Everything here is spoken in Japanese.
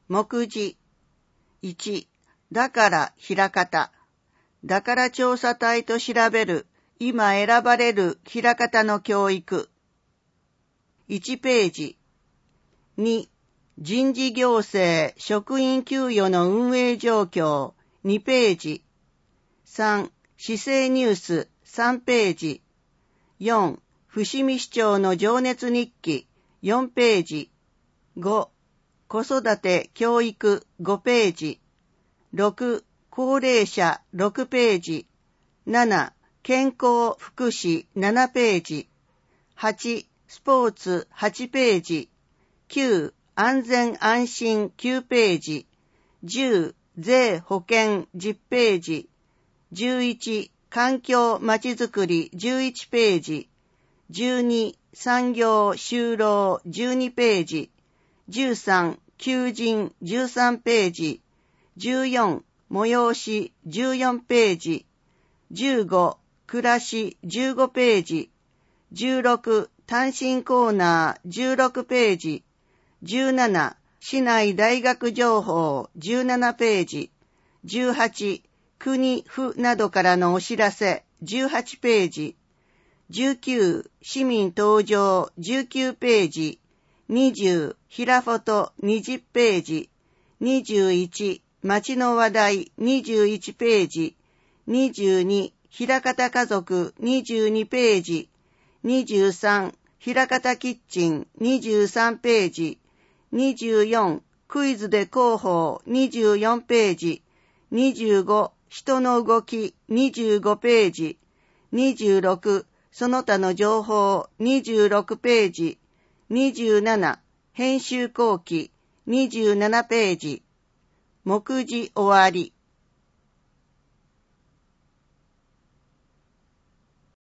目次。1、だから枚方。だから調査隊と調べる、今選ばれる枚方の教育。1ページ。2、人事行政職員給与の運営状況。2ページ。3、市政ニュース3ページ。4、伏見市長の情熱日記4ページ。5、子育て教育5ページ。6、高齢者6ページ。7、健康福祉7ページ。8、スポーツ8ページ。9、安全安心9ページ。10、税保険10ページ。11、環境まちづくり11ページ。12、産業就労12ページ。13、求人13ページ。14、催し14ページ。15、暮らし15ページ。16、単身コーナー16ページ。17、市内大学情報17ページ。18、国府などからのお知らせ18ページ。19、市民登場19ページ。20、平フォト20ページ。21、町の話題21ページ。22、枚方家族22ページ。23、枚方キッチン23ページ。24、クイズで広報24ページ。25、人の動き25ページ。26、その他の情報26ページ。27、編集後期27ページ。目次終わり。